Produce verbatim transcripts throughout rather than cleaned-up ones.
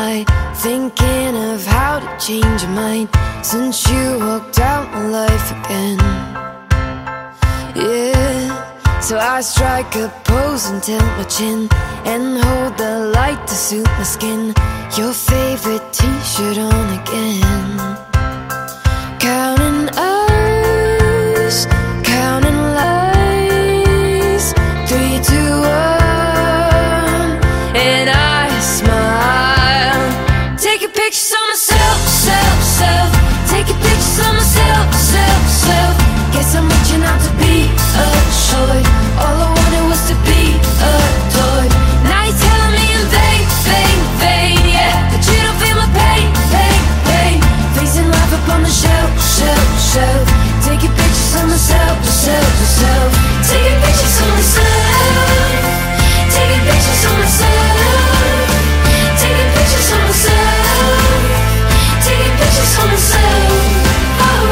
night, thinking of how to change your mind since you walked out my life again. Yeah, so I strike a pose and tilt my chin and hold the light to suit my skin. Your favorite t-shirt on again. Counting us, counting lies. Three, two, one, and I smile. Taking pictures of myself, self, self. Taking pictures of myself, self, self. Guess I'm reaching out to be assured. All I wanted was to be adored. Now you're telling me in vain, vain, vain, yeah, that you don't feel my pain, pain, pain. Facing life up on the shelf, shelf, shelf. Taking pictures of myself, myself, myself. Taking pictures of myself. Taking pictures of myself. Taking pictures of myself. Taking pictures of myself. Oh.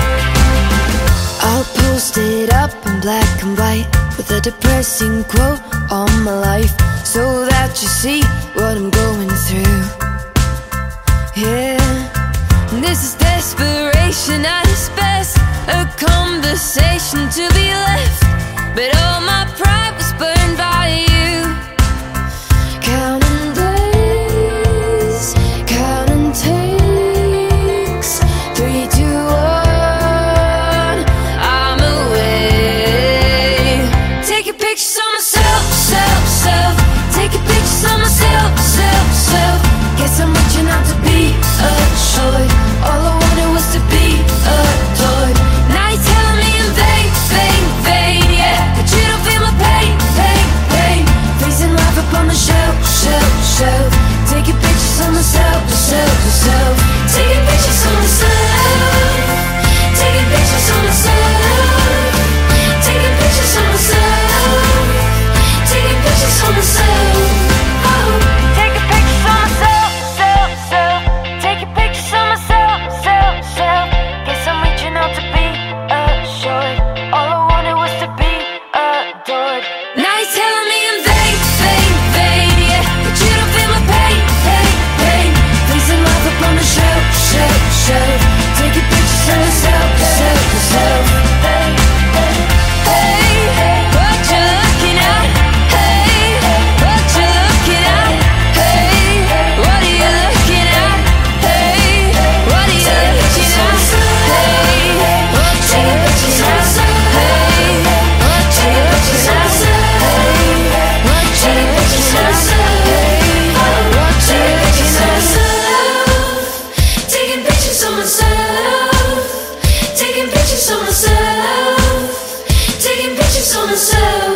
I'll post it up in black and white with a depressing quote on my life, so that you see what I'm going through. Yeah, this is desperation at its best, a conversation to be left, but all my pride was burned by you. Counting days, counting takes. Three, two, one, I'm away. Taking pictures of myself, self, self. Taking pictures of myself, self, self. Guess I'm reaching out to be assured. All I wanted was to be adored. Now you're telling me in vain, vain, vain, yeah, that you don't feel my pain, pain, pain. Facing life up on the shelf, shelf, shelf. Taking pictures of myself, myself, myself. Taking pictures of myself. Taking pictures of myself. Taking pictures of myself. Taking pictures of myself. Oh. Taking pictures of myself, self, self. Taking pictures of myself, self, self. Guess I'm reaching out to be assured. All I wanted was to be adored. Now you're telling me in vain, vain, vain, yeah, that you don't feel my pain, pain, pain. Facing life up on the shelf, shelf, shelf. Taking pictures of myself, myself, myself. Hey, hey, hey, hey, what you looking at? Hey, what you looking at? Hey, what are you looking at? Hey, what are you looking at? Hey, what you looking at? Hey, what you looking at? Hey, what you looking at? Hey, what you looking at? Taking pictures of myself. Taking pictures of myself. Taking pictures of myself.